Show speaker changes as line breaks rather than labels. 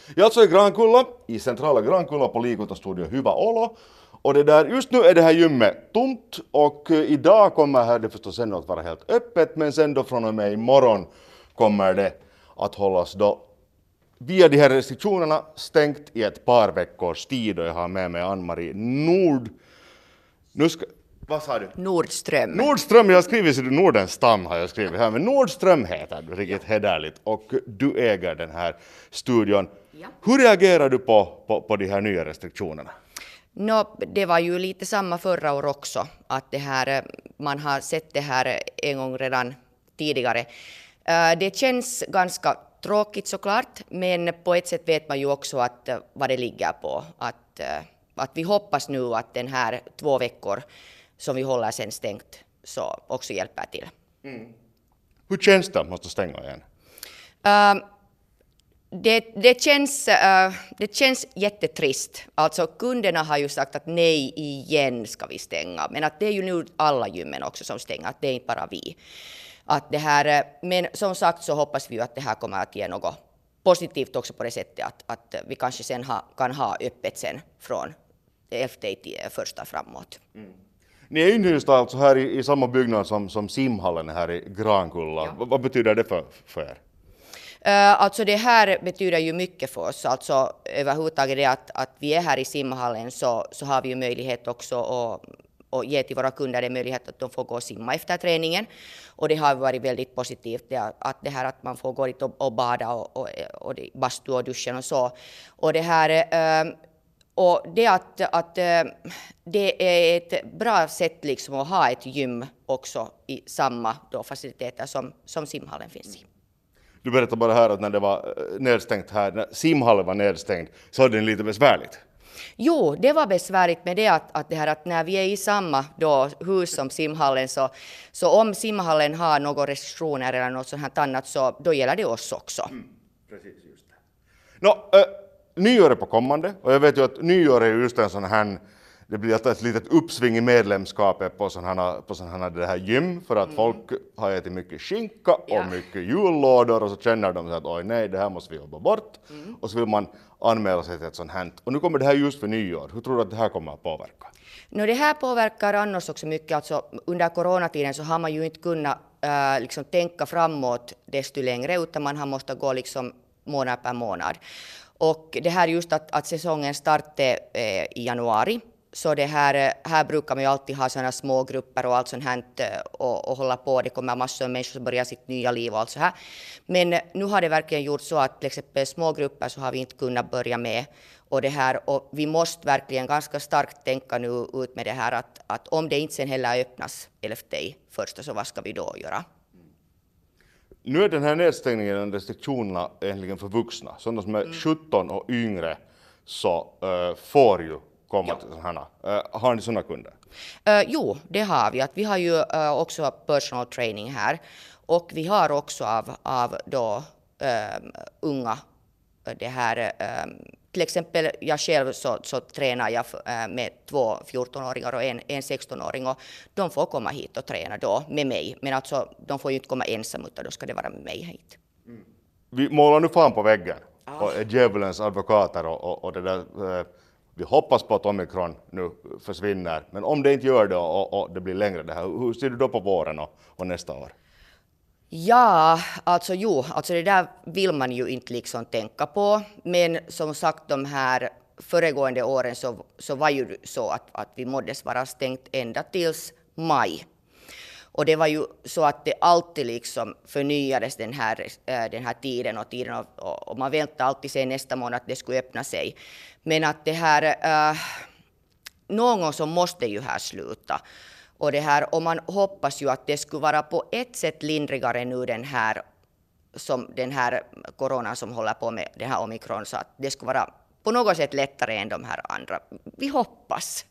Jag är alltså i Grankulla, i centrala Grankulla på Liikuntastudio Hyvä Olo. Och det där, just nu är det här gymmet tomt och idag kommer här det förstås ändå att vara helt öppet, men sen då från och med imorgon kommer det att hållas då via de här restriktionerna stängt i ett par veckors tid. Och jag har med mig Ann-Marie vad sa du?
Nordström.
Nordström, jag har skrivit så Nordenstam har jag skrivit här, men Nordström heter du, riktigt hederligt, och du äger den här studion.
Ja.
Hur reagerar du på de här nya restriktionerna?
Det var ju lite samma förra år också, att det här, man har sett det här en gång redan tidigare. Det känns ganska tråkigt såklart, men på ett sätt vet man ju också att vad det ligger på. Att vi hoppas nu att den här 2 veckor som vi håller sen stängt så också hjälper till.
Mm. Hur känns det att måste stänga igen?
Det känns jättetrist. Alltså kunderna har ju sagt att nej, igen ska vi stänga. Men att det är ju nu alla gymmen också som stänger, att det är inte bara vi. Att det här, men som sagt så hoppas vi ju att det här kommer att ge något positivt också på det sättet att vi kanske sen kan ha öppet sen från 11 till 1 framåt.
Mm. Ni är inhysta alltså här i samma byggnad som simhallen här i Grankulla. Ja. Vad betyder det för er?
Alltså det här betyder ju mycket för oss. Alltså överhuvudtaget det att vi är här i simhallen så har vi ju möjlighet också att ge till våra kunder en möjlighet att de får gå och simma efter träningen. Och det har varit väldigt positivt att man får gå dit och bada och bastu och duschen och så. Och det här och det att det är ett bra sätt liksom att ha ett gym också i samma då faciliteter som simhallen finns i.
Du berättade bara här att när det var nedstängt här, när simhallen var nedstängd, så var det lite besvärligt.
Jo, det var besvärligt med det att när vi är i samma då hus som simhallen så om simhallen har några restriktioner eller något sånt annat så då gäller det oss också.
Precis, just det. Nyår är på kommande och jag vet ju att nyår är just en sån här, det blir ett litet uppsving i medlemskapet på sådana det här gym för att folk har ätit mycket skinka och mycket jullådor och så känner de att oj nej, det här måste vi jobba bort och så vill man anmäla sig till ett sånt här. Och nu kommer det här just för nyår. Hur tror du att det här kommer att påverka?
Det här påverkar annars också mycket. Alltså, under coronatiden så har man ju inte kunnat liksom tänka framåt desto längre utan man har måste gå liksom månad per månad. Och det här just att säsongen startar i januari. Så det här brukar man ju alltid ha sådana små grupper och allt sånt här och hålla på. Det kommer massor av människor som börjar sitt nya liv och allt så här. Men nu har det verkligen gjort så att till exempel små grupper så har vi inte kunnat börja med. Och vi måste verkligen ganska starkt tänka nu ut med det här att om det inte sen heller öppnas 11.1 så vad ska vi då göra?
Nu är den här nedstängningen och restriktionerna egentligen för vuxna. Sådana som är 17 och yngre så får ju komma till sådana här. Har ni sådana kunder?
Jo, det har vi. Vi har ju också personal training här. Och vi har också av då, unga det här. Till exempel jag själv så tränar jag med 2 14-åringar och en 16-åring och de får komma hit och träna då med mig. Men alltså de får ju inte komma ensam utan då ska det vara med mig hit.
Vi målar nu fan på väggen och är djävulens advokater och det där. Vi hoppas på att omikron nu försvinner, men om det inte gör det och det blir längre det här, hur ser du då på våren och nästa år?
Ja, alltså det där vill man ju inte liksom tänka på, men som sagt de här föregående åren så var ju så att vi måddes vara stängt ända tills maj. Och det var ju så att det alltid liksom förnyades den här tiden och man väntade alltid sig nästa månad att det skulle öppna sig. Men att det här, någon gång så måste ju här sluta. Och man hoppas ju att det skulle vara på ett sätt lindrigare nu den här coronan som håller på med den här omikron så att det skulle vara på något sätt lättare än de här andra. Vi hoppas.